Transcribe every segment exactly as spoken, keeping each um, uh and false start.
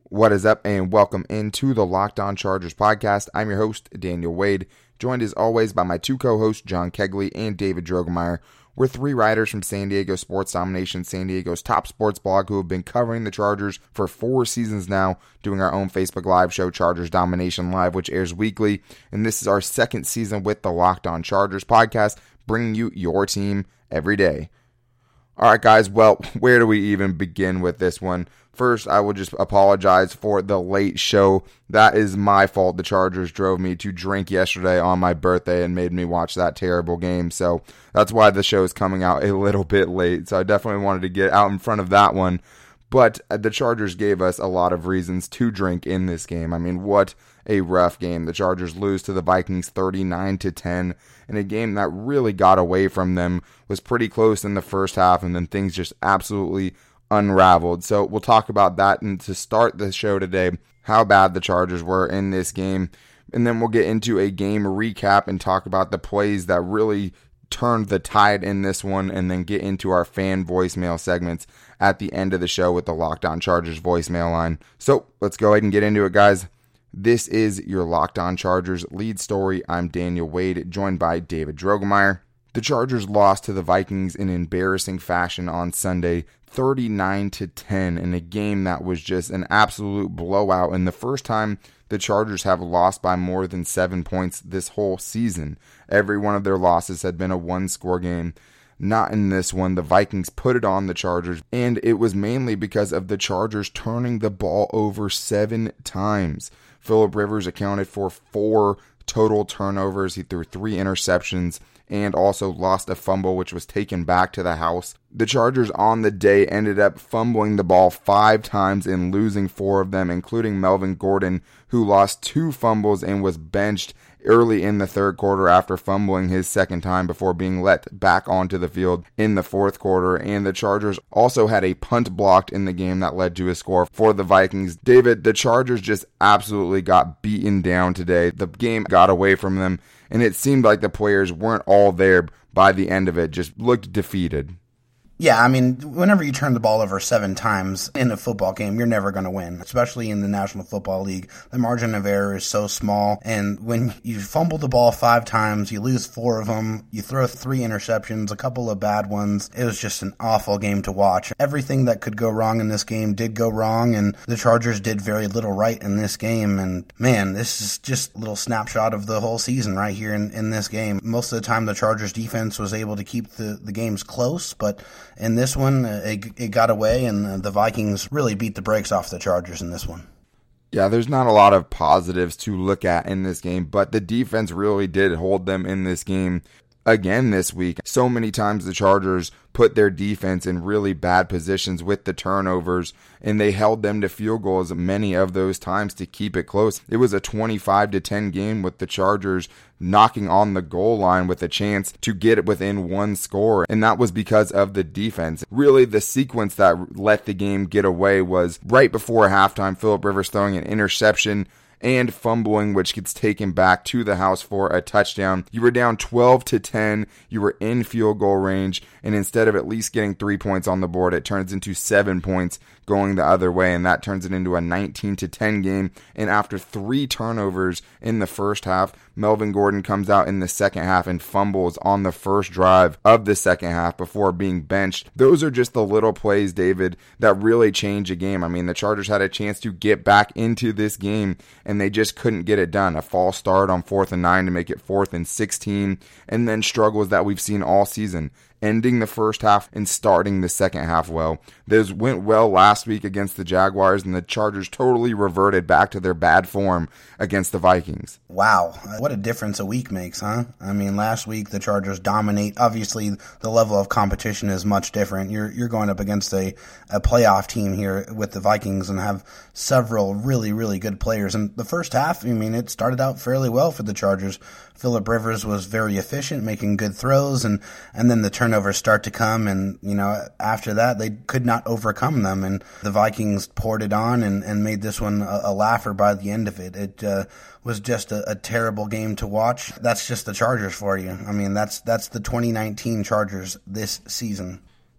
What is up, and welcome into the Locked On Chargers podcast. I'm your host, Daniel Wade, joined as always by my two co-hosts, John Kegley and David Drogemeyer. We're three writers from San Diego Sports Domination, San Diego's top sports blog, who have been covering the Chargers for four seasons now, doing our own Facebook Live show, Chargers Domination Live, which airs weekly. And this is our second season with the Locked On Chargers podcast, bringing you your team every day. All right, guys, well, where do we even begin with this one? First, I will just apologize for the late show. That is my fault. The Chargers drove me to drink yesterday on my birthday and made me watch that terrible game. So that's why the show is coming out a little bit late. So I definitely wanted to get out in front of that one. But the Chargers gave us a lot of reasons to drink in this game. I mean, what a rough game. The Chargers lose to the Vikings thirty-nine to ten in a game that really got away from them, was pretty close in the first half, and then things just absolutely unraveled. So we'll talk about that, and to start the show today, how bad the Chargers were in this game, and then we'll get into a game recap and talk about the plays that really turned the tide in this one, and then get into our fan voicemail segments at the end of the show with the Locked On Chargers voicemail line. So let's go ahead and get into it, guys. This is your Locked On Chargers lead story. I'm Daniel Wade, joined by David Drogemeyer. The Chargers lost to the Vikings in embarrassing fashion on Sunday, thirty-nine to ten, in a game that was just an absolute blowout, and the first time the Chargers have lost by more than seven points this whole season. Every one of their losses had been a one-score game. Not in this one. The Vikings put it on the Chargers, and it was mainly because of the Chargers turning the ball over seven times. Philip Rivers accounted for four total turnovers. He threw three interceptions and also lost a fumble, which was taken back to the house. The Chargers on the day ended up fumbling the ball five times and losing four of them, including Melvin Gordon, who lost two fumbles and was benched early in the third quarter after fumbling his second time before being let back onto the field in the fourth quarter. And the Chargers also had a punt blocked in the game that led to a score for the Vikings. David, the Chargers just absolutely got beaten down today. The game got away from them, and it seemed like the players weren't all there by the end of it, just looked defeated. Yeah, I mean, whenever you turn the ball over seven times in a football game, you're never going to win, especially in the National Football League. The margin of error is so small, and when you fumble the ball five times, you lose four of them, you throw three interceptions, a couple of bad ones. It was just an awful game to watch. Everything that could go wrong in this game did go wrong, and the Chargers did very little right in this game. And man, this is just a little snapshot of the whole season right here in, in this game. Most of the time, the Chargers defense was able to keep the, the games close, but in this one, it, it got away, and the Vikings really beat the brakes off the Chargers in this one. Yeah, there's not a lot of positives to look at in this game, but the defense really did hold them in this game again this week. So many times the Chargers put their defense in really bad positions with the turnovers, and they held them to field goals many of those times to keep it close. It was a twenty-five to ten game with the Chargers knocking on the goal line with a chance to get it within one score, and that was because of the defense. Really, the sequence that let the game get away was right before halftime, Philip Rivers throwing an interception and fumbling, which gets taken back to the house for a touchdown. You were down twelve to ten, you were in field goal range, and instead of at least getting three points on the board, it turns into seven points going the other way, and that turns it into a nineteen to ten game. And after three turnovers in the first half, Melvin Gordon comes out in the second half and fumbles on the first drive of the second half before being benched. Those are just the little plays, David, that really change a game. I mean, the Chargers had a chance to get back into this game, and they just couldn't get it done. A false start on fourth and nine to make it fourth and sixteen, and then struggles that we've seen all season, ending the first half and starting the second half well. Those went well last week against the Jaguars, and the Chargers totally reverted back to their bad form against the Vikings. Wow, what a difference a week makes, huh? I mean, last week the Chargers dominate. Obviously, the level of competition is much different. You're you're going up against a, a playoff team here with the Vikings and have several really, really good players. And the first half, I mean, it started out fairly well for the Chargers. Philip Rivers was very efficient, making good throws, and, and then the turnovers start to come, and, you know, after that, they could not overcome them, and the Vikings poured it on and, and made this one a, a laugher by the end of it. It uh, was just a, a terrible game to watch. That's just the Chargers for you. I mean, that's that's the twenty nineteen Chargers this season.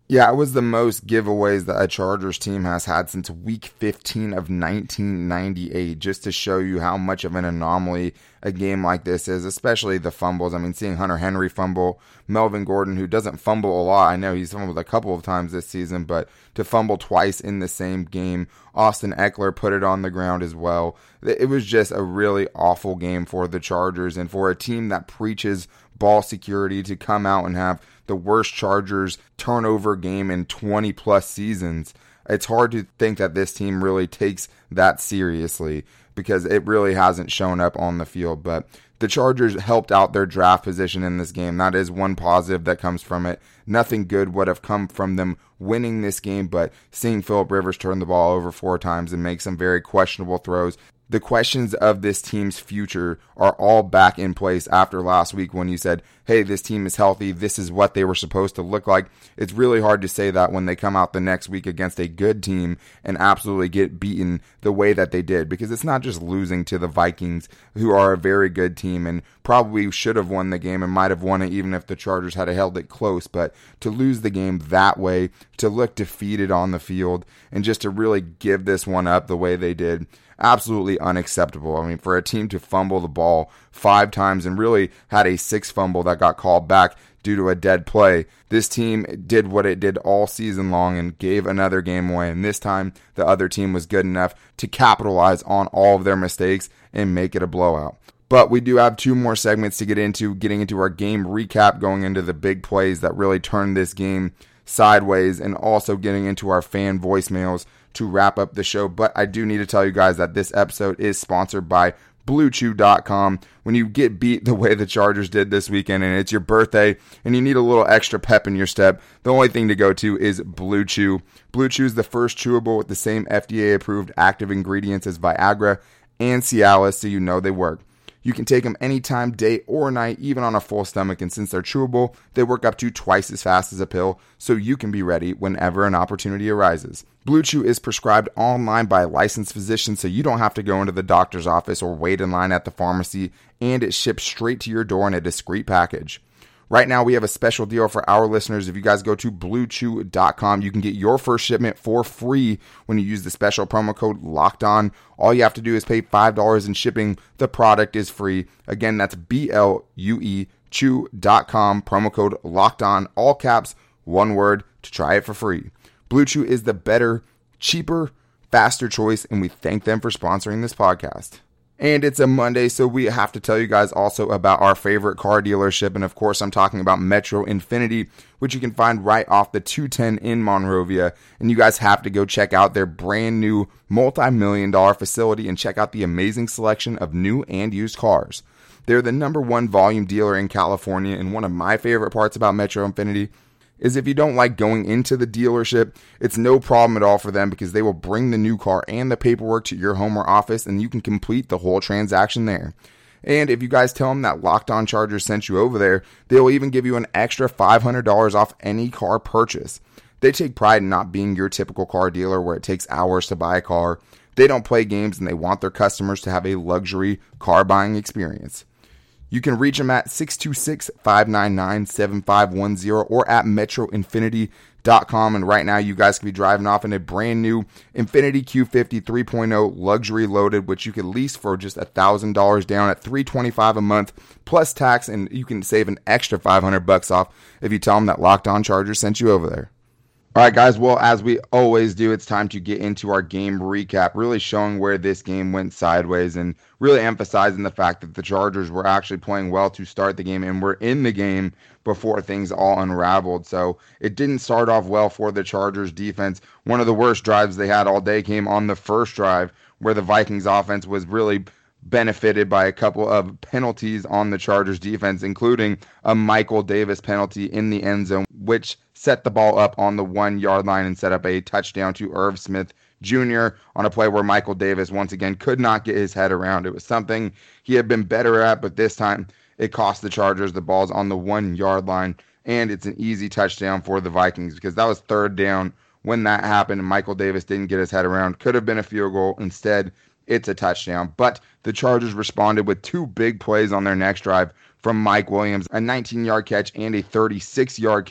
Yeah, it was the most giveaways that a Chargers team has had since week fifteen of nineteen ninety-eight, just to show you how much of an anomaly a game like this is, especially the fumbles. I mean, seeing Hunter Henry fumble, Melvin Gordon, who doesn't fumble a lot. I know he's fumbled a couple of times this season, but to fumble twice in the same game. Austin Eckler put it on the ground as well. It was just a really awful game for the Chargers, and for a team that preaches ball security to come out and have the worst Chargers turnover game in twenty plus seasons, it's hard to think that this team really takes that seriously, because it really hasn't shown up on the field. But the Chargers helped out their draft position in this game. That is one positive that comes from it. Nothing good would have come from them winning this game, but seeing Phillip Rivers turn the ball over four times and make some very questionable throws. The questions of this team's future are all back in place after last week when you said, hey, this team is healthy, this is what they were supposed to look like. It's really hard to say that when they come out the next week against a good team and absolutely get beaten the way that they did, because it's not just losing to the Vikings, who are a very good team and probably should have won the game and might have won it even if the Chargers had held it close. But to lose the game that way, to look defeated on the field, and just to really give this one up the way they did, absolutely unacceptable. I mean, for a team to fumble the ball five times and really had a sixth fumble that got called back due to a dead play, this team did what it did all season long and gave another game away. And this time, the other team was good enough to capitalize on all of their mistakes and make it a blowout. But we do have two more segments to get into, getting into our game recap, going into the big plays that really turned this game sideways, and also getting into our fan voicemails to wrap up the show. But I do need to tell you guys that this episode is sponsored by Blue Chew dot com. When you get beat the way the Chargers did this weekend and it's your birthday and you need a little extra pep in your step, the only thing to go to is Blue Chew. Blue Chew is the first chewable with the same F D A-approved active ingredients as Viagra and Cialis, so you know they work. You can take them anytime, day or night, even on a full stomach, and since they're chewable, they work up to twice as fast as a pill, so you can be ready whenever an opportunity arises. Blue Chew is prescribed online by a licensed physician, so you don't have to go into the doctor's office or wait in line at the pharmacy, and it ships straight to your door in a discreet package. Right now, we have a special deal for our listeners. If you guys go to Blue Chew dot com, you can get your first shipment for free when you use the special promo code LOCKEDON. All you have to do is pay five dollars in shipping. The product is free. Again, that's B L U E Chew dot com, promo code LOCKEDON, all caps, one word, to try it for free. Blue Chew is the better, cheaper, faster choice, and we thank them for sponsoring this podcast. And it's a Monday, so we have to tell you guys also about our favorite car dealership. And of course, I'm talking about Metro Infinity, which you can find right off the two ten in Monrovia. And you guys have to go check out their brand new multi-million dollar facility and check out the amazing selection of new and used cars. They're the number one volume dealer in California. And one of my favorite parts about Metro Infinity is if you don't like going into the dealership, it's no problem at all for them, because they will bring the new car and the paperwork to your home or office, and you can complete the whole transaction there. And if you guys tell them that Locked On Chargers sent you over there, they will even give you an extra five hundred dollars off any car purchase. They take pride in not being your typical car dealer where it takes hours to buy a car. They don't play games, and they want their customers to have a luxury car buying experience. You can reach them at six two six, five nine nine, seven five one zero or at Metro Infinity dot com. And right now, you guys can be driving off in a brand new Infiniti Q fifty three point oh luxury loaded, which you can lease for just one thousand dollars down at three hundred twenty-five dollars a month plus tax. And you can save an extra five hundred bucks off if you tell them that Locked On Chargers sent you over there. All right, guys, well, as we always do, it's time to get into our game recap, really showing where this game went sideways and really emphasizing the fact that the Chargers were actually playing well to start the game and were in the game before things all unraveled. So it didn't start off well for the Chargers defense. One of the worst drives they had all day came on the first drive, where the Vikings offense was really benefited by a couple of penalties on the Chargers defense, including a Michael Davis penalty in the end zone, which set the ball up on the one-yard line and set up a touchdown to Irv Smith Junior on a play where Michael Davis, once again, could not get his head around. It was something he had been better at, but this time it cost the Chargers. The ball's on the one-yard line, and it's an easy touchdown for the Vikings, because that was third down when that happened, and Michael Davis didn't get his head around. Could have been a field goal. Instead, it's a touchdown. But the Chargers responded with two big plays on their next drive from Mike Williams, a nineteen-yard catch and a thirty-six-yard catch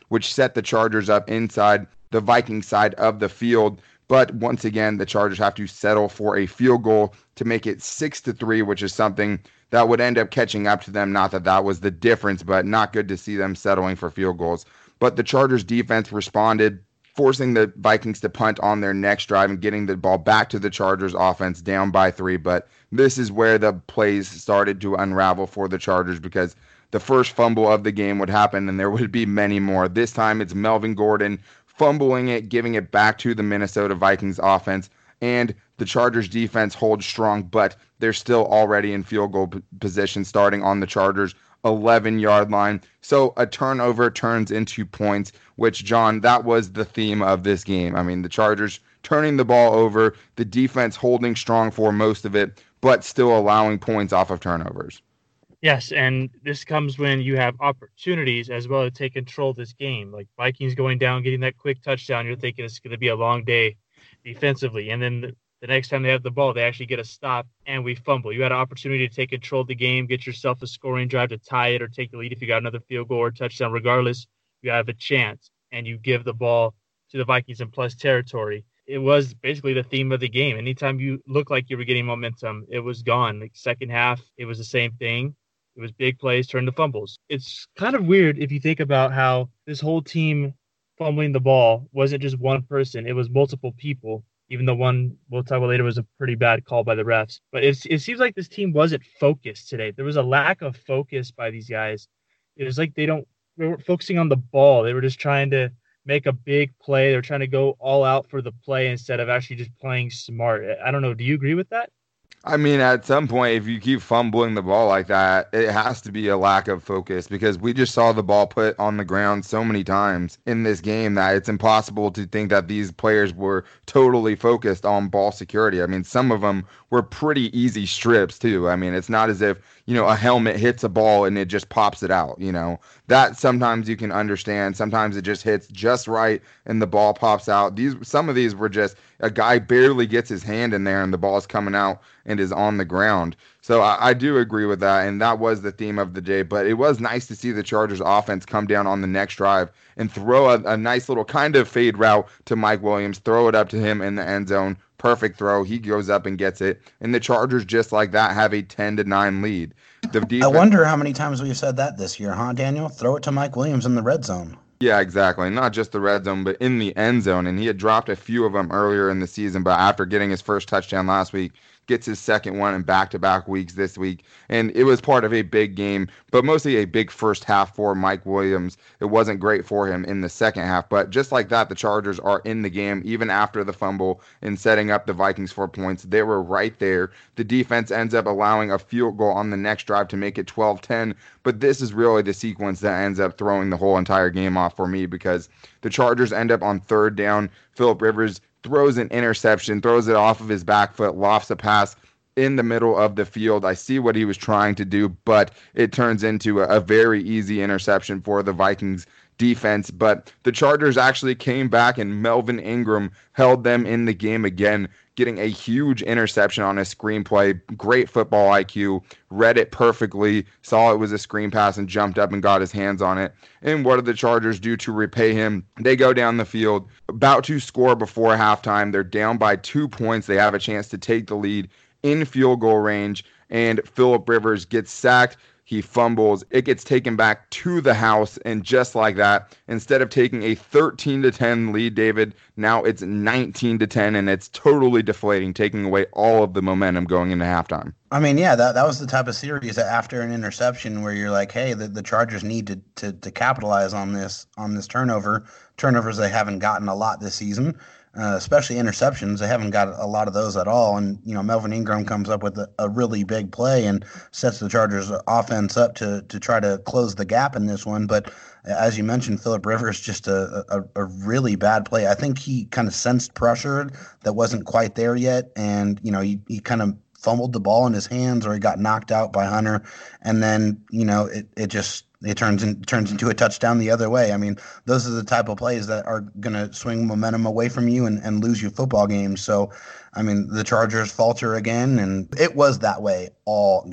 which set the Chargers up inside the Vikings side of the field. But once again, the Chargers have to settle for a field goal to make it six to three, which is something that would end up catching up to them. Not that that was the difference, but not good to see them settling for field goals. But the Chargers defense responded, forcing the Vikings to punt on their next drive and getting the ball back to the Chargers offense down by three. But this is where the plays started to unravel for the Chargers, because the first fumble of the game would happen and there would be many more. This time it's Melvin Gordon fumbling it, giving it back to the Minnesota Vikings offense, and the Chargers defense holds strong, but they're still already in field goal p- position starting on the Chargers eleven-yard line. So a turnover turns into points, which, John, that was the theme of this game. I mean, the Chargers turning the ball over, the defense holding strong for most of it, but still allowing points off of turnovers. Yes, and this comes when you have opportunities as well to take control of this game. Like Vikings going down, getting that quick touchdown, you're thinking it's going to be a long day defensively. And then the, the next time they have the ball, they actually get a stop and we fumble. You had an opportunity to take control of the game, get yourself a scoring drive to tie it or take the lead if you got another field goal or touchdown. Regardless, you have a chance, and you give the ball to the Vikings in plus territory. It was basically the theme of the game. Anytime you looked like you were getting momentum, it was gone. Like second half, it was the same thing. It was big plays turned to fumbles. It's kind of weird if you think about how this whole team fumbling the ball wasn't just one person. It was multiple people, even though one we'll talk about later was a pretty bad call by the refs. But it's, it seems like this team wasn't focused today. There was a lack of focus by these guys. It was like they don't they weren't focusing on the ball. They were just trying to make a big play. They were trying to go all out for the play instead of actually just playing smart. I don't know. Do you agree with that? I mean, at some point, if you keep fumbling the ball like that, it has to be a lack of focus, because we just saw the ball put on the ground so many times in this game that it's impossible to think that these players were totally focused on ball security. I mean, some of them were pretty easy strips too. I mean, it's not as if, you know, a helmet hits a ball and it just pops it out, you know. That sometimes you can understand. Sometimes it just hits just right and the ball pops out. These some of these were just a guy barely gets his hand in there and the ball's coming out and is on the ground. So I, I do agree with that, and that was the theme of the day. But it was nice to see the Chargers offense come down on the next drive and throw a, a nice little kind of fade route to Mike Williams, throw it up to him in the end zone. Perfect throw. He goes up and gets it. And the Chargers, just like that, have a ten to nine lead. The defense, I wonder how many times we've said that this year, huh, Daniel? Throw it to Mike Williams in the red zone. Yeah, exactly. Not just the red zone, but in the end zone. And he had dropped a few of them earlier in the season, but after getting his first touchdown last week, gets his second one in back-to-back weeks this week. And it was part of a big game, but mostly a big first half for Mike Williams. It wasn't great for him in the second half, but just like that, the Chargers are in the game even after the fumble and setting up the Vikings for points. They were right there. The defense ends up allowing a field goal on the next drive to make it twelve ten, but this is really the sequence that ends up throwing the whole entire game off for me, because the Chargers end up on third down. Phillip Rivers throws an interception, throws it off of his back foot, lofts a pass in the middle of the field. I see what he was trying to do, but it turns into a, a very easy interception for the Vikings defense. But the Chargers actually came back, and Melvin Ingram held them in the game again, getting a huge interception on a screenplay. Great football I Q, read it perfectly, saw it was a screen pass, and jumped up and got his hands on it. And what did the Chargers do to repay him? They go down the field, about to score before halftime. They're down by two points. They have a chance to take the lead in field goal range, and Phillip Rivers gets sacked. He fumbles. It gets taken back to the house, and just like that, instead of taking a thirteen to ten lead, David, now it's nineteen to ten, and it's totally deflating, taking away all of the momentum going into halftime. I mean, yeah, that that was the type of series that after an interception where you're like, hey, the, the Chargers need to, to to capitalize on this on this turnover. Turnovers they haven't gotten a lot this season. Uh, especially interceptions. They haven't got a lot of those at all. And, you know, Melvin Ingram comes up with a, a really big play and sets the Chargers offense up to to try to close the gap in this one. But as you mentioned, Phillip Rivers, just a, a, a really bad play. I think he kind of sensed pressure that wasn't quite there yet. And, you know, he, he kind of fumbled the ball in his hands, or he got knocked out by Hunter. And then, you know, it, it just it turns in, turns into a touchdown the other way. I mean, those are the type of plays that are going to swing momentum away from you and, and lose you football games. So, I mean, the Chargers falter again, and it was that way all game.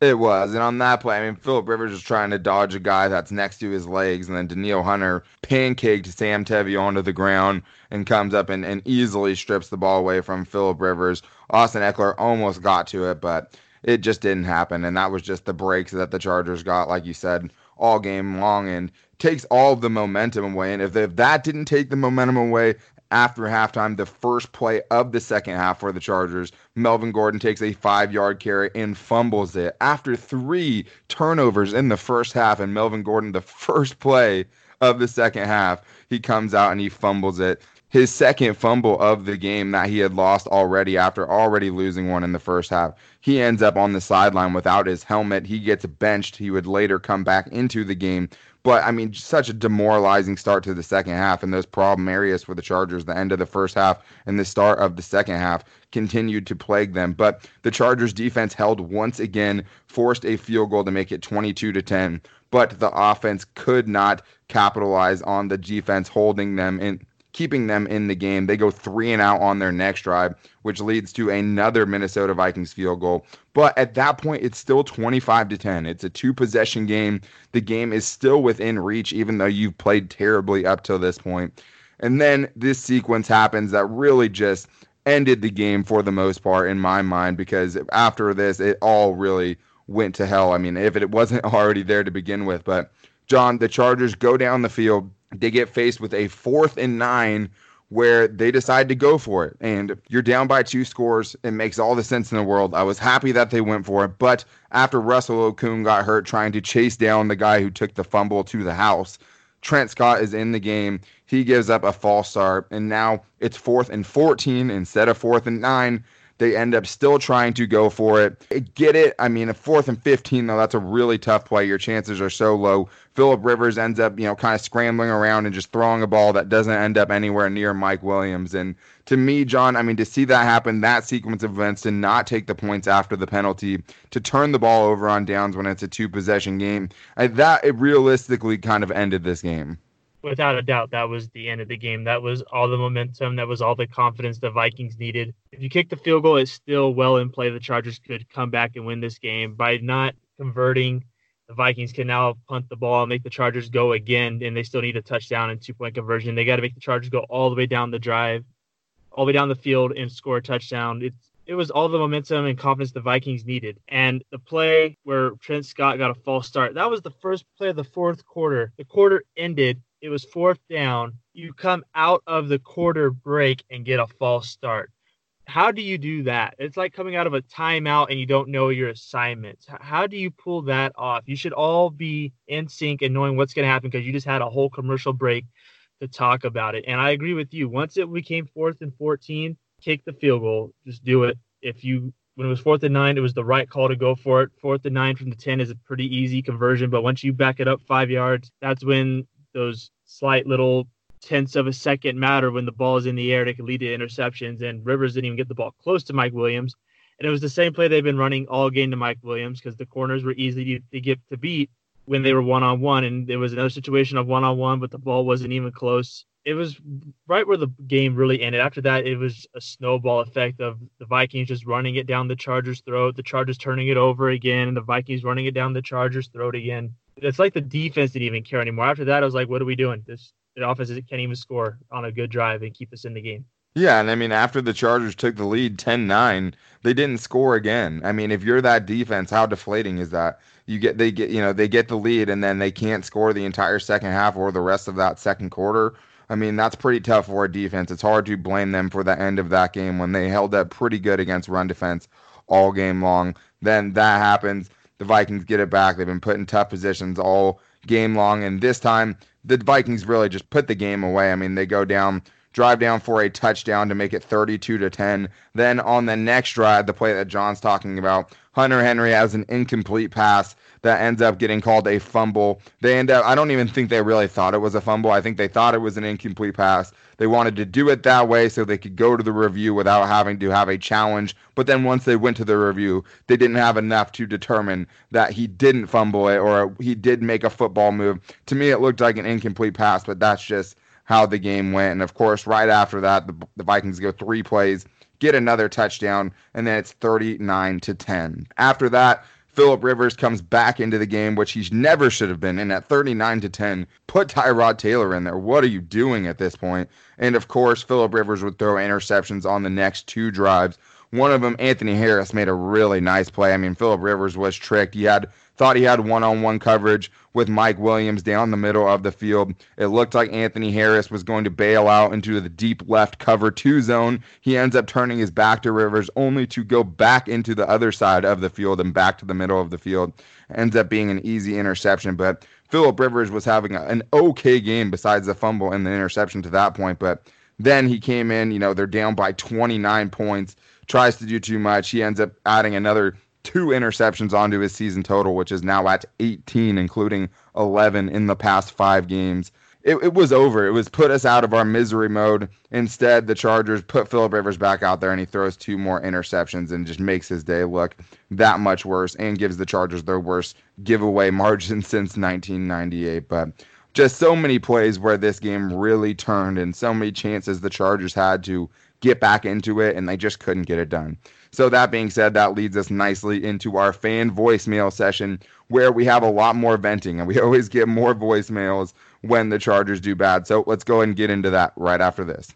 It was. And on that play, I mean, Phillip Rivers was trying to dodge a guy that's next to his legs, and then Danielle Hunter pancaked Sam Tevi onto the ground and comes up and, and easily strips the ball away from Phillip Rivers. Austin Ekeler almost got to it, but it just didn't happen. And that was just the breaks that the Chargers got, like you said, all game long, and takes all of the momentum away. And if, if that didn't take the momentum away, after halftime, the first play of the second half for the Chargers, Melvin Gordon takes a five-yard carry and fumbles it. After three turnovers in the first half, and Melvin Gordon, the first play of the second half, he comes out and he fumbles it. His second fumble of the game that he had lost already after already losing one in the first half. He ends up on the sideline without his helmet. He gets benched. He would later come back into the game. But, I mean, such a demoralizing start to the second half, and those problem areas for the Chargers, the end of the first half and the start of the second half, continued to plague them. But the Chargers defense held once again, forced a field goal to make it twenty-two to ten, but the offense could not capitalize on the defense holding them in, keeping them in the game. They go three and out on their next drive, which leads to another Minnesota Vikings field goal. But at that point, it's still twenty-five to ten. It's a two-possession game. The game is still within reach, even though you've played terribly up till this point. And then this sequence happens that really just ended the game for the most part, in my mind, because after this, it all really went to hell. I mean, if it wasn't already there to begin with. But, John, the Chargers go down the field. They get faced with a fourth and nine where they decide to go for it. And you're down by two scores. It makes all the sense in the world. I was happy that they went for it. But after Russell Okung got hurt trying to chase down the guy who took the fumble to the house, Trent Scott is in the game. He gives up a false start. And now it's fourth and fourteen instead of fourth and nine. They end up still trying to go for it. Get it? I mean, a fourth and fifteen, though, that's a really tough play. Your chances are so low. Phillip Rivers ends up, you know, kind of scrambling around and just throwing a ball that doesn't end up anywhere near Mike Williams. And to me, John, I mean, to see that happen, that sequence of events, to not take the points after the penalty, to turn the ball over on downs when it's a two-possession game, I, that it realistically kind of ended this game. Without a doubt, that was the end of the game. That was all the momentum. That was all the confidence the Vikings needed. If you kick the field goal, it's still well in play. The Chargers could come back and win this game. By not converting, the Vikings can now punt the ball and make the Chargers go again, and they still need a touchdown and two-point conversion. They got to make the Chargers go all the way down the drive, all the way down the field, and score a touchdown. It's It was all the momentum and confidence the Vikings needed. And the play where Trent Scott got a false start, that was the first play of the fourth quarter. The quarter ended. It was fourth down. You come out of the quarter break and get a false start. How do you do that? It's like coming out of a timeout and you don't know your assignments. How do you pull that off? You should all be in sync and knowing what's going to happen because you just had a whole commercial break to talk about it. And I agree with you. Once it became fourth and fourteen, kick the field goal. Just do it. If you when it was fourth and nine, it was the right call to go for it. Fourth and nine from the ten is a pretty easy conversion, but once you back it up five yards, that's when those slight little tenths of a second matter when the ball is in the air. They can lead to interceptions, and Rivers didn't even get the ball close to Mike Williams. And it was the same play they've been running all game to Mike Williams because the corners were easy to, to get to beat when they were one-on-one, and there was another situation of one-on-one, but the ball wasn't even close. It was right where the game really ended. After that, it was a snowball effect of the Vikings just running it down the Chargers' throat, the Chargers turning it over again, and the Vikings running it down the Chargers' throat again. It's like the defense didn't even care anymore. After that, I was like, what are we doing? This the offense can't even score on a good drive and keep us in the game. Yeah, and I mean, after the Chargers took the lead ten nine, they didn't score again. I mean, if you're that defense, how deflating is that? You get they get you know they get the lead and then they can't score the entire second half or the rest of that second quarter. I mean, that's pretty tough for a defense. It's hard to blame them for the end of that game when they held up pretty good against run defense all game long. Then that happens. The Vikings get it back. They've been put in tough positions all game long, and this time the Vikings really just put the game away. I mean, they go down, drive down for a touchdown to make it thirty-two to ten. Then on the next drive, the play that John's talking about, Hunter Henry has an incomplete pass that ends up getting called a fumble. They end up, I don't even think they really thought it was a fumble. I think they thought it was an incomplete pass. They wanted to do it that way so they could go to the review without having to have a challenge. But then once they went to the review, they didn't have enough to determine that he didn't fumble it or he did make a football move. To me, it looked like an incomplete pass, but that's just how the game went. And of course, right after that, the, the Vikings go three plays, get another touchdown, and then it's thirty-nine to ten. After that, Phillip Rivers comes back into the game, which he never should have been in at thirty-nine to ten. Put Tyrod Taylor in there. What are you doing at this point? And of course, Phillip Rivers would throw interceptions on the next two drives. One of them, Anthony Harris, made a really nice play. I mean, Phillip Rivers was tricked. He had thought he had one-on-one coverage with Mike Williams down the middle of the field. It looked like Anthony Harris was going to bail out into the deep left cover two zone. He ends up turning his back to Rivers only to go back into the other side of the field and back to the middle of the field. Ends up being an easy interception, but Phillip Rivers was having an okay game besides the fumble and the interception to that point. But then he came in, you know, they're down by twenty-nine points, tries to do too much. He ends up adding another two interceptions onto his season total, which is now at eighteen, including eleven in the past five games. It, it was over. It was put us out of our misery mode. Instead, the Chargers put Phillip Rivers back out there, and he throws two more interceptions and just makes his day look that much worse and gives the Chargers their worst giveaway margin since nineteen ninety-eight. But just so many plays where this game really turned and so many chances the Chargers had to get back into it, and they just couldn't get it done. So that being said, that leads us nicely into our fan voicemail session where we have a lot more venting, and we always get more voicemails when the Chargers do bad. So let's go ahead and get into that right after this.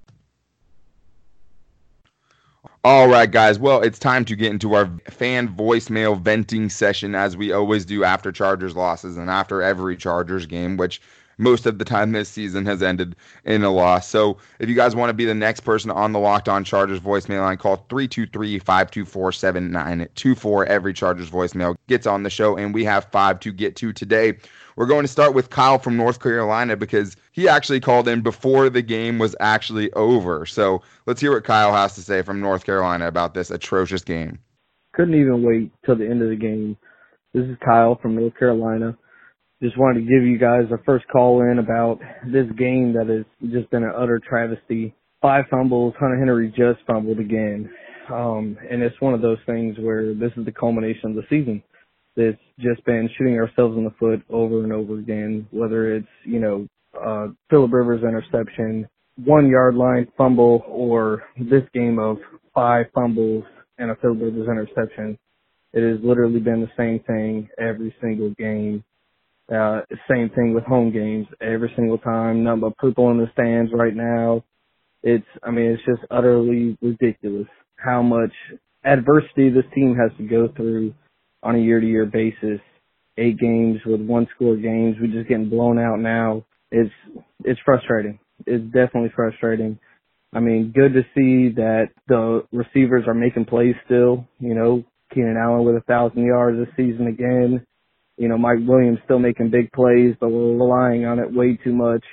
All right, guys. Well, it's time to get into our fan voicemail venting session, as we always do after Chargers losses and after every Chargers game, which most of the time this season has ended in a loss. So if you guys want to be the next person on the Locked On Chargers voicemail line, call three two three, five two four, seven nine two four. Every Chargers voicemail gets on the show, and we have five to get to today. We're going to start with Kyle from North Carolina because he actually called in before the game was actually over. So let's hear what Kyle has to say from North Carolina about this atrocious game. Couldn't even wait till the end of the game. This is Kyle from North Carolina. Just wanted to give you guys a first call in about this game that has just been an utter travesty. Five fumbles, Hunter Henry just fumbled again. Um, and it's one of those things where this is the culmination of the season. It's just been shooting ourselves in the foot over and over again, whether it's, you know, uh, Phillip Rivers interception, one yard line fumble, or this game of five fumbles and a Phillip Rivers interception. It has literally been the same thing every single game. Uh, same thing with home games every single time. Nothing but people in the stands right now. It's, I mean, it's just utterly ridiculous how much adversity this team has to go through on a year-to-year basis. Eight games with one-score games. We're just getting blown out now. It's it's frustrating. It's definitely frustrating. I mean, good to see that the receivers are making plays still. You know, Keenan Allen with a thousand yards this season again. You know, Mike Williams still making big plays, but we're relying on it way too much.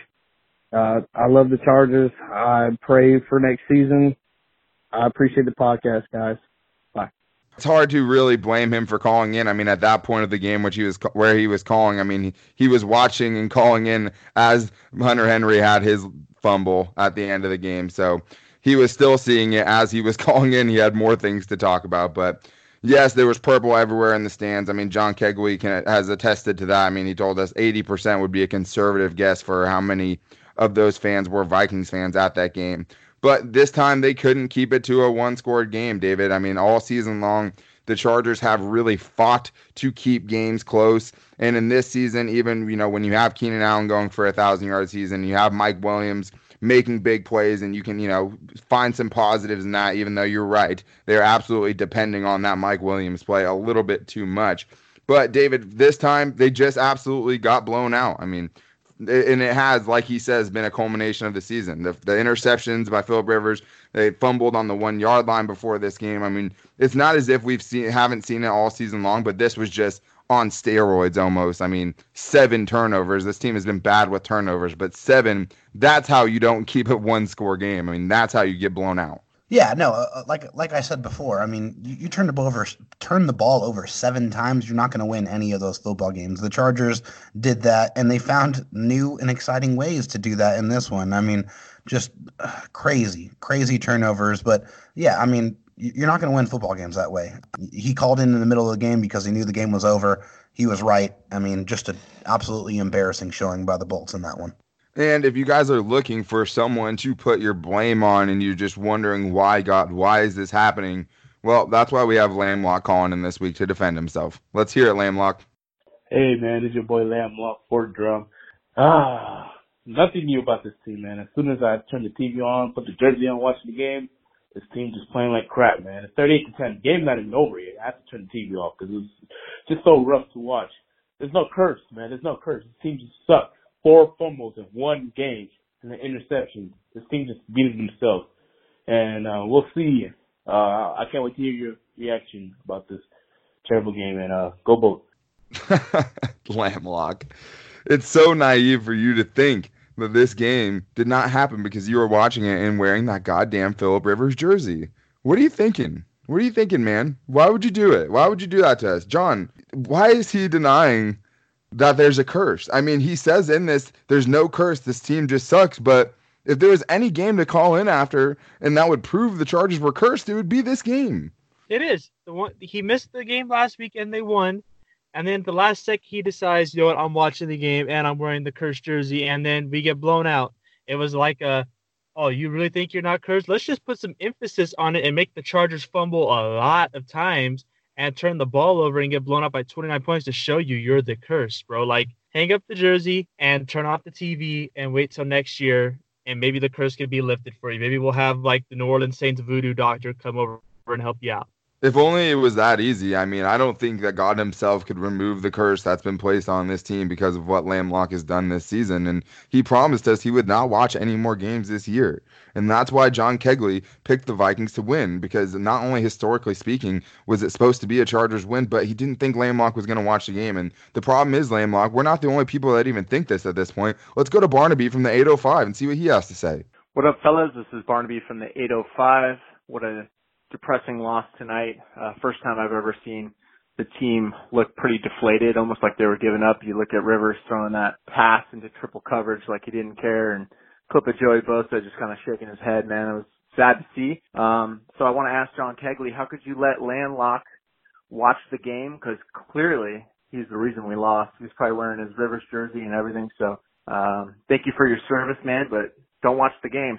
Uh, I love the Chargers. I pray for next season. I appreciate the podcast, guys. Bye. It's hard to really blame him for calling in. I mean, at that point of the game, which he was where he was calling, I mean, he, he was watching and calling in as Hunter Henry had his fumble at the end of the game. So he was still seeing it as he was calling in. He had more things to talk about, but yes, there was purple everywhere in the stands. I mean, John Kegley can, has attested to that. I mean, he told us eighty percent would be a conservative guess for how many of those fans were Vikings fans at that game. But this time they couldn't keep it to a one-scored game, David. I mean, all season long, the Chargers have really fought to keep games close. And in this season, even, you know, when you have Keenan Allen going for a thousand-yard season, you have Mike Williams making big plays, and you can, you know, find some positives in that, even though you're right. They're absolutely depending on that Mike Williams play a little bit too much. But, David, this time they just absolutely got blown out. I mean, and it has, like he says, been a culmination of the season. The, the interceptions by Phillip Rivers, they fumbled on the one-yard line before this game. I mean, it's not as if we've seen haven't seen it all season long, but this was just on steroids almost. I mean, seven turnovers. This team has been bad with turnovers, but seven, that's how you don't keep it one-score game. I mean, that's how you get blown out. Yeah, no, uh, like like I said before, I mean, you, you turn the ball over, turn the ball over seven times, you're not going to win any of those football games. The Chargers did that, and they found new and exciting ways to do that in this one. I mean, just uh, crazy, crazy turnovers. But yeah, I mean, you're not going to win football games that way. He called in in the middle of the game because he knew the game was over. He was right. I mean, just an absolutely embarrassing showing by the Bolts in that one. And if you guys are looking for someone to put your blame on and you're just wondering why, God, why is this happening? Well, that's why we have Lamlock calling in this week to defend himself. Let's hear it, Lamlock. Hey, man, it's your boy Lamlock, Fort Drum. Ah, nothing new about this team, man. As soon as I turn the T V on, put the jersey on, watching the game, this team just playing like crap, man. It's thirty-eight to ten. The game's not even over yet. I have to turn the T V off because it was just so rough to watch. There's no curse, man. There's no curse. This team just sucks. Four fumbles in one game and an interception. This team just beating themselves. And uh, we'll see. Uh, I can't wait to hear your reaction about this terrible game. And uh, go Bolt. Lamlock. It's so naive for you to think that this game did not happen because you were watching it and wearing that goddamn Phillip Rivers jersey. What are you thinking? What are you thinking, man? Why would you do it? Why would you do that to us? John, why is he denying that there's a curse? I mean, he says in this, there's no curse. This team just sucks. But if there was any game to call in after and that would prove the Chargers were cursed, it would be this game. It is. The one he missed the game last week and they won. And then the last sec, he decides, you know what, I'm watching the game and I'm wearing the cursed jersey, and then we get blown out. It was like a, oh, you really think you're not cursed? Let's just put some emphasis on it and make the Chargers fumble a lot of times and turn the ball over and get blown out by twenty-nine points to show you you're the curse, bro. Like, hang up the jersey and turn off the T V and wait till next year, and maybe the curse can be lifted for you. Maybe we'll have, like, the New Orleans Saints voodoo doctor come over and help you out. If only it was that easy. I mean, I don't think that God himself could remove the curse that's been placed on this team because of what Lamlock has done this season. And he promised us he would not watch any more games this year. And that's why John Kegley picked the Vikings to win, because not only historically speaking was it supposed to be a Chargers win, but he didn't think Lamlock was going to watch the game. And the problem is, Lamlock, we're not the only people that even think this at this point. Let's go to Barnaby from the eight oh five and see what he has to say. What up, fellas? This is Barnaby from the eight oh five. What a depressing loss tonight. Uh, first time I've ever seen the team look pretty deflated, almost like they were giving up. You look at Rivers throwing that pass into triple coverage like he didn't care, and clip of Joey Bosa just kind of shaking his head, man. It was sad to see. Um, so I want to ask John Kegley, how could you let Lamlock watch the game? Because clearly he's the reason we lost. He was probably wearing his Rivers jersey and everything. So um, thank you for your service, man, but don't watch the games.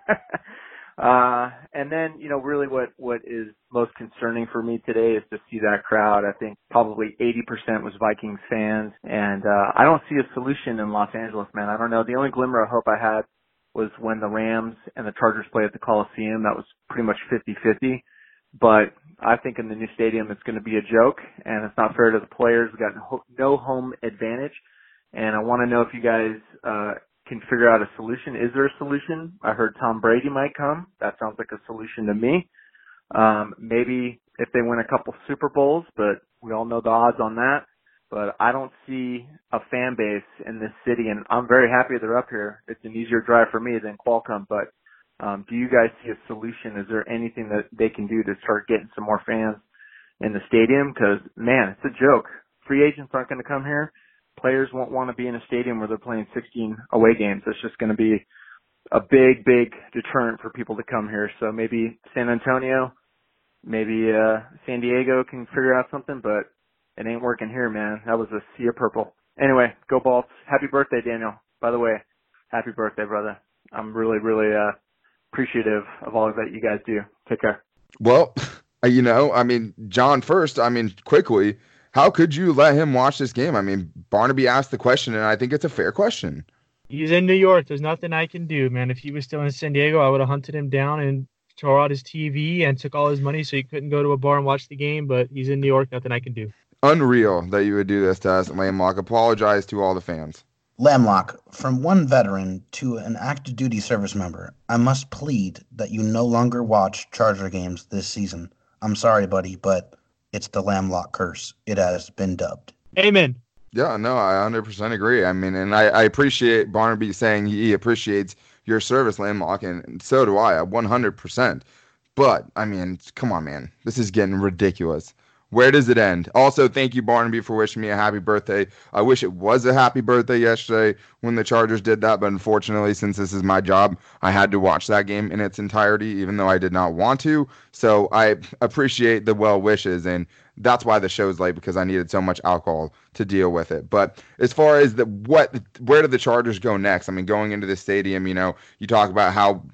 Uh, and then, you know, really what, what is most concerning for me today is to see that crowd. I think probably eighty percent was Vikings fans, and, uh, I don't see a solution in Los Angeles, man. I don't know. The only glimmer of hope I had was when the Rams and the Chargers played at the Coliseum. That was pretty much fifty-fifty, but I think in the new stadium it's going to be a joke, and it's not fair to the players. We got no, no home advantage, and I want to know if you guys, uh, can figure out a solution. Is there a solution? I heard Tom Brady might come. That sounds like a solution to me. Um, maybe if they win a couple Super Bowls, but we all know the odds on that. But I don't see a fan base in this city, and I'm very happy they're up here. It's an easier drive for me than Qualcomm, but um, do you guys see a solution? Is there anything that they can do to start getting some more fans in the stadium? Because, man, it's a joke. Free agents aren't going to come here. Players won't want to be in a stadium where they're playing sixteen away games. It's just going to be a big, big deterrent for people to come here. So maybe San Antonio, maybe uh, San Diego can figure out something, but it ain't working here, man. That was a sea of purple. Anyway, go Bolts. Happy birthday, Daniel. By the way, happy birthday, brother. I'm really, really uh, appreciative of all that you guys do. Take care. Well, you know, I mean, John first, I mean, quickly, how could you let him watch this game? I mean, Barnaby asked the question, and I think it's a fair question. He's in New York. There's nothing I can do, man. If he was still in San Diego, I would have hunted him down and tore out his T V and took all his money so he couldn't go to a bar and watch the game. But he's in New York. Nothing I can do. Unreal that you would do this to us, Lamlock. Apologize to all the fans. Lamlock, from one veteran to an active duty service member, I must plead that you no longer watch Charger games this season. I'm sorry, buddy, but it's the Lamlock curse. It has been dubbed. Amen. Yeah, no, I one hundred percent agree. I mean, and I, I appreciate Barnaby saying he appreciates your service, Lamlock, and so do I, one hundred percent. But, I mean, come on, man. This is getting ridiculous. Where does it end? Also, thank you, Barnaby, for wishing me a happy birthday. I wish it was a happy birthday yesterday when the Chargers did that, but unfortunately, since this is my job, I had to watch that game in its entirety, even though I did not want to. So I appreciate the well wishes, and that's why the show's late, because I needed so much alcohol to deal with it. But as far as the what, where do the Chargers go next? I mean, going into the stadium, you know, you talk about how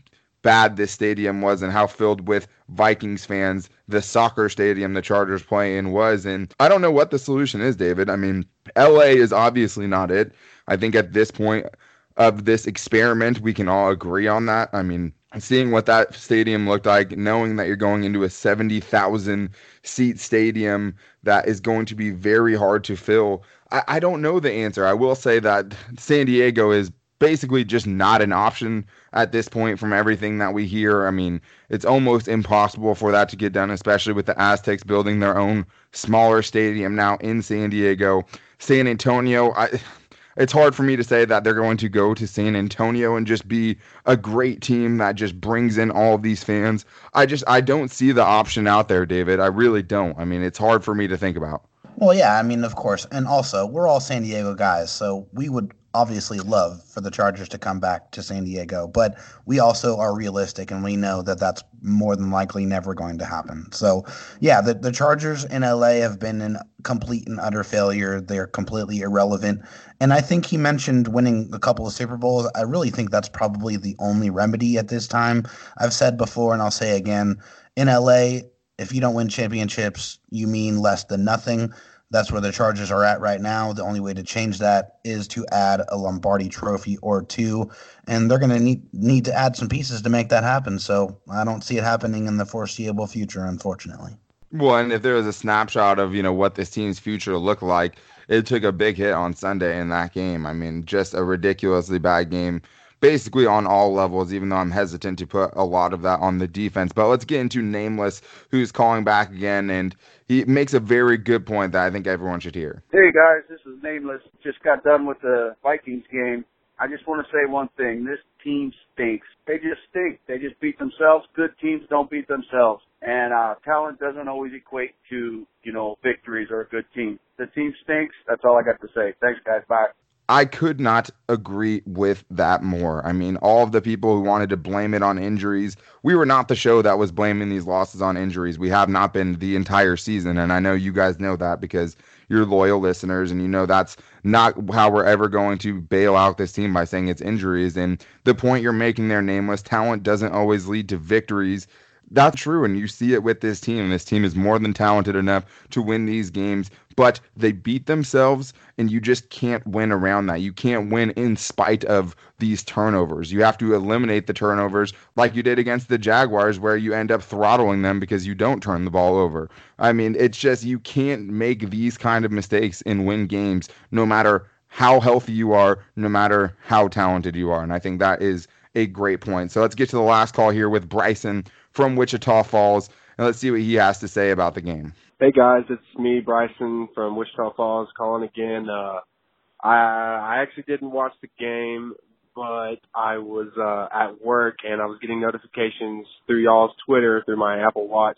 bad this stadium was and how filled with Vikings fans the soccer stadium the Chargers play in was. And I don't know what the solution is, David. I mean, L A is obviously not it. I think at this point of this experiment, we can all agree on that. I mean, seeing what that stadium looked like, knowing that you're going into a seventy thousand seat stadium that is going to be very hard to fill, I, I don't know the answer. I will say that San Diego is basically just not an option at this point from everything that we hear. I mean, it's almost impossible for that to get done, especially with the Aztecs building their own smaller stadium now in San Diego. San Antonio, I... It's hard for me to say that they're going to go to San Antonio and just be a great team that just brings in all of these fans. I just, I don't see the option out there, David. I really don't. I mean, it's hard for me to think about. Well, yeah, I mean, of course. And also, we're all San Diego guys, so we would obviously love for the Chargers to come back to San Diego. But we also are realistic, and we know that that's more than likely never going to happen. So, yeah, the, the Chargers in L A have been in complete and utter failure. They're completely irrelevant. And I think he mentioned winning a couple of Super Bowls. I really think that's probably the only remedy at this time. I've said before, and I'll say again, in L A, if you don't win championships, you mean less than nothing. That's where the Chargers are at right now. The only way to change that is to add a Lombardi trophy or two, and they're going to need need to add some pieces to make that happen. So I don't see it happening in the foreseeable future, unfortunately. Well, and if there was a snapshot of, you know, what this team's future looked like, it took a big hit on Sunday in that game. I mean, just a ridiculously bad game, basically on all levels, even though I'm hesitant to put a lot of that on the defense. But let's get into Nameless, who's calling back again, and he makes a very good point that I think everyone should hear. Hey, guys, this is Nameless. Just got done with the Vikings game. I just want to say one thing. This team stinks. They just stink. They just beat themselves. Good teams don't beat themselves. And uh, talent doesn't always equate to, you know, victories or a good team. The team stinks. That's all I got to say. Thanks, guys. Bye. I could not agree with that more. I mean, all of the people who wanted to blame it on injuries, we were not the show that was blaming these losses on injuries. We have not been the entire season, and I know you guys know that because you're loyal listeners, and you know that's not how we're ever going to bail out this team by saying it's injuries. And the point you're making there, Nameless, talent doesn't always lead to victories. That's true, and you see it with this team. This team is more than talented enough to win these games, but they beat themselves, and you just can't win around that. You can't win in spite of these turnovers. You have to eliminate the turnovers like you did against the Jaguars, where you end up throttling them because you don't turn the ball over. I mean, it's just you can't make these kind of mistakes and win games no matter how healthy you are, no matter how talented you are, and I think that is a great point. So let's get to the last call here with Bryson from Wichita Falls, and let's see what he has to say about the game. Hey guys, it's me, Bryson from Wichita Falls, calling again. Uh, I I actually didn't watch the game, but I was uh, at work and I was getting notifications through y'all's Twitter, through my Apple Watch.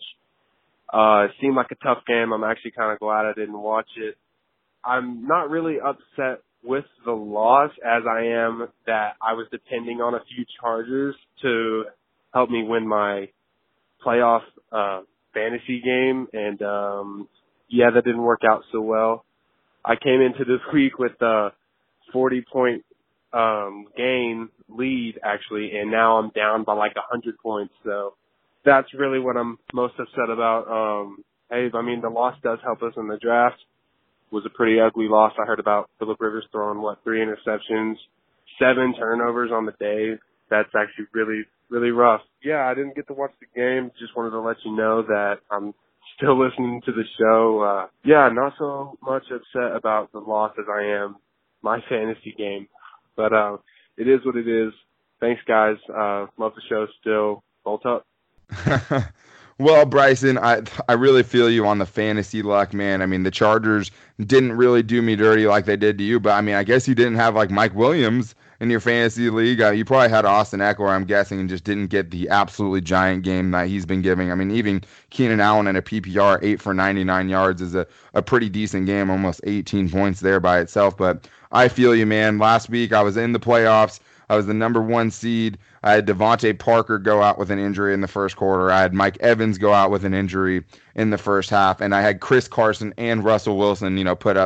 Uh, it seemed like a tough game. I'm actually kind of glad I didn't watch it. I'm not really upset with the loss as I am that I was depending on a few Chargers to help me win my playoff uh, fantasy game, and um, yeah, that didn't work out so well. I came into this week with a forty point um, gain lead, actually, and now I'm down by like one hundred points, so that's really what I'm most upset about. Um, hey, I mean, the loss does help us in the draft. It was a pretty ugly loss. I heard about Phillip Rivers throwing, what, three interceptions, seven turnovers on the day. That's actually really, really rough. Yeah, I didn't get to watch the game. Just wanted to let you know that I'm still listening to the show. Uh, yeah, not so much upset about the loss as I am my fantasy game. But uh, it is what it is. Thanks, guys. Uh, love the show still. Bolt up. Well, Bryson, I I really feel you on the fantasy luck, man. I mean, the Chargers didn't really do me dirty like they did to you, but I mean, I guess you didn't have like Mike Williams in your fantasy league. Uh, you probably had Austin Eckler, I'm guessing, and just didn't get the absolutely giant game that he's been giving. I mean, even Keenan Allen in a P P R, eight for ninety-nine yards is a, a pretty decent game, almost eighteen points there by itself. But I feel you, man. Last week I was in the playoffs. I was the number one seed. I had Devontae Parker go out with an injury in the first quarter. I had Mike Evans go out with an injury in the first half. And I had Chris Carson and Russell Wilson, you know, put up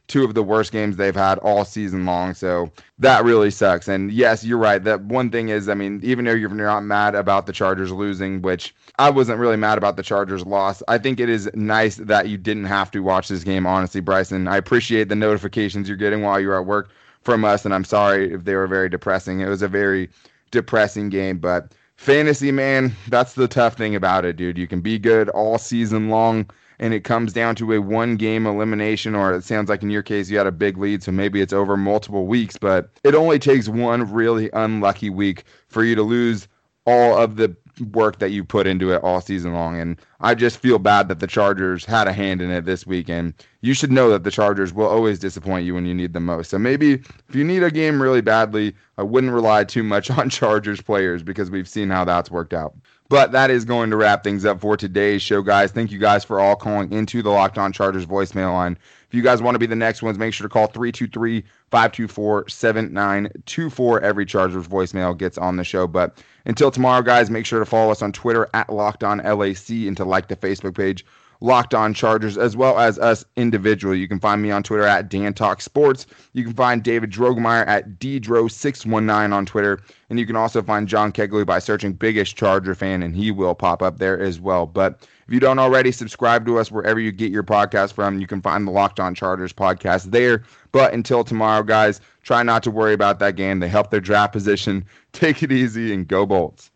two of the worst games they've had all season long. So that really sucks. And yes, you're right. That one thing is, I mean, even though you're not mad about the Chargers losing, which I wasn't really mad about the Chargers loss, I think it is nice that you didn't have to watch this game, honestly, Bryson. I appreciate the notifications you're getting while you're at work from us, and I'm sorry if they were very depressing. It was a very depressing game, but fantasy, man, that's the tough thing about it, dude. You can be good all season long, and it comes down to a one-game elimination, or it sounds like in your case you had a big lead, so maybe it's over multiple weeks, but it only takes one really unlucky week for you to lose all of the work that you put into it all season long. And I just feel bad that the Chargers had a hand in it this week, and you should know that the Chargers will always disappoint you when you need them most. So maybe if you need a game really badly, I wouldn't rely too much on Chargers players, because we've seen how that's worked out. But that is going to wrap things up for today's show, guys. Thank you guys for all calling into the Locked On Chargers voicemail line. If you guys want to be the next ones, make sure to call three two three, five two four, seven nine two four. Every Chargers voicemail gets on the show. But until tomorrow, guys, make sure to follow us on Twitter at Locked On L A C and to like the Facebook page Locked On Chargers, as well as us individually. You can find me on Twitter at Dan Talk Sports. You can find David Drogemeyer at D Dro six one nine on Twitter. And you can also find John Kegley by searching Biggest Charger Fan, and he will pop up there as well. But if you don't already, subscribe to us wherever you get your podcast from. You can find the Locked On Chargers podcast there. But until tomorrow, guys, try not to worry about that game. They help their draft position. Take it easy and go Bolts.